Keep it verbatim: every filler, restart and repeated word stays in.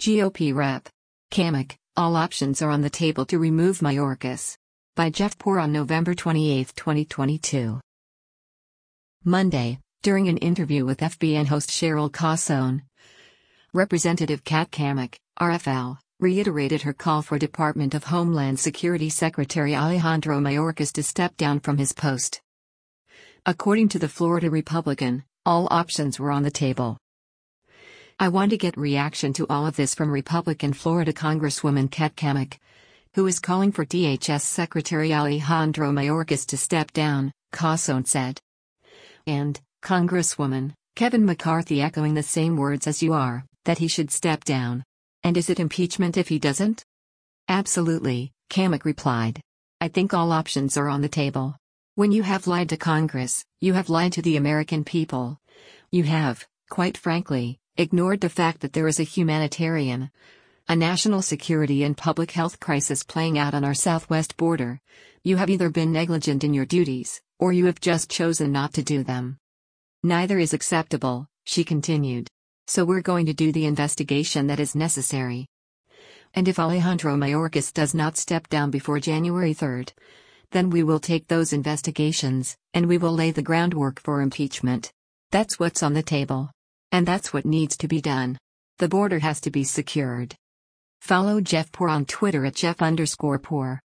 G O P Rep. Cammack, all options are on the table to remove Mayorkas. By Jeff Poor on November twenty-eighth, twenty twenty-two. Monday, during an interview with F B N host Cheryl Cassone, Representative Kat Cammack, R F L, reiterated her call for Department of Homeland Security Secretary Alejandro Mayorkas to step down from his post. According to the Florida Republican, all options were on the table. I want to get reaction to all of this from Republican Florida Congresswoman Kat Cammack, who is calling for D H S Secretary Alejandro Mayorkas to step down, Cassone said. And, Congresswoman, Kevin McCarthy echoing the same words as you are, that he should step down. And is it impeachment if he doesn't? Absolutely, Cammack replied. I think all options are on the table. When you have lied to Congress, you have lied to the American people. You have, quite frankly, ignored the fact that there is a humanitarian, a national security and public health crisis playing out on our southwest border. You have either been negligent in your duties, or you have just chosen not to do them. Neither is acceptable, she continued. So we're going to do the investigation that is necessary. And if Alejandro Mayorkas does not step down before January third, then we will take those investigations, and we will lay the groundwork for impeachment. That's what's on the table. And that's what needs to be done. The border has to be secured. Follow Jeff Poor on Twitter at Jeff underscore Poor.